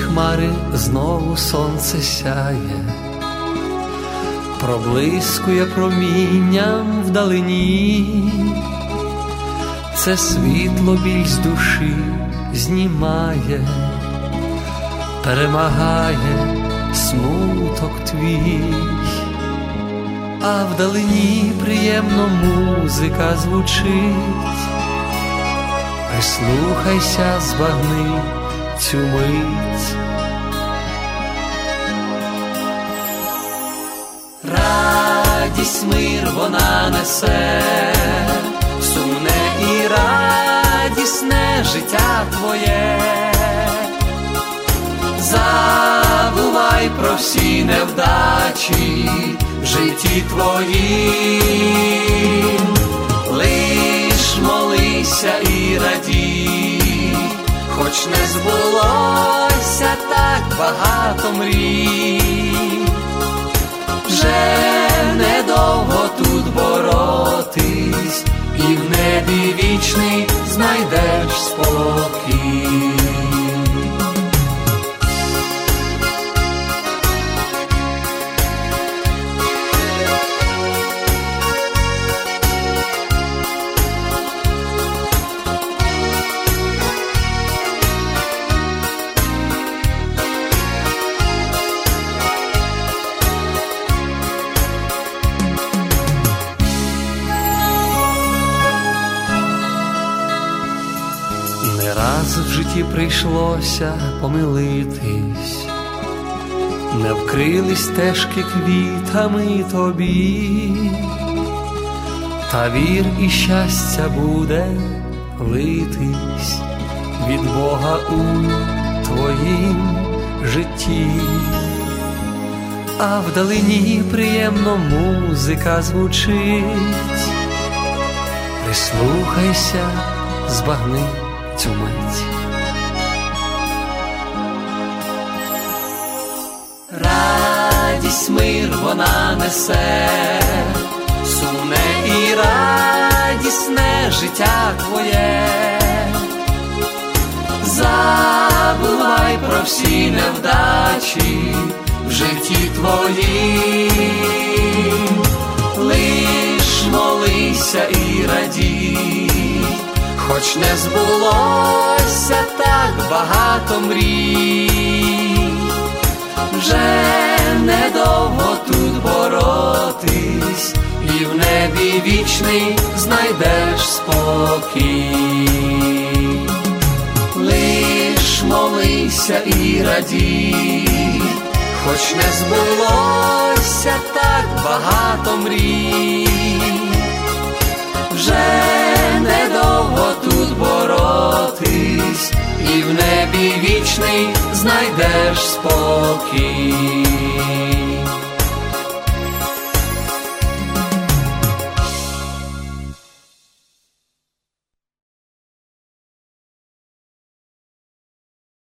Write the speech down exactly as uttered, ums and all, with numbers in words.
хмари знову сонце сяє, проблискує промінням вдалині. Це світло біль з душі знімає, перемагає смуток твій. А вдалині приємно музика звучить, прислухайся, збагни цю мить. Радість, мир вона несе, сумне і радісне життя твоє. Забувай про всі невдачі в житті твоїм, лиш молися і радій, хоч не збулося так багато мрій. Вже недовго тут боротись, і в небі вічний знайдеш спокій. Не раз в житті прийшлося помилитись, не вкрили стежки квітами тобі, та вір, і щастя буде литись від Бога у твоїм житті. А вдалині приємно музика звучить, прислухайся, збагни цю мить. Радість, мир вона несе, сумне і радісне життя твоє. Забувай про всі невдачі в житті твоїм, лиш молися і радій, хоч не збулося так багато мрій. Вже недовго тут боротись, і в небі вічний знайдеш спокій. Лиш молися і радій, хоч не збулося так багато мрій. Вже недовго тут боротись, і в небі вічний знайдеш спокій.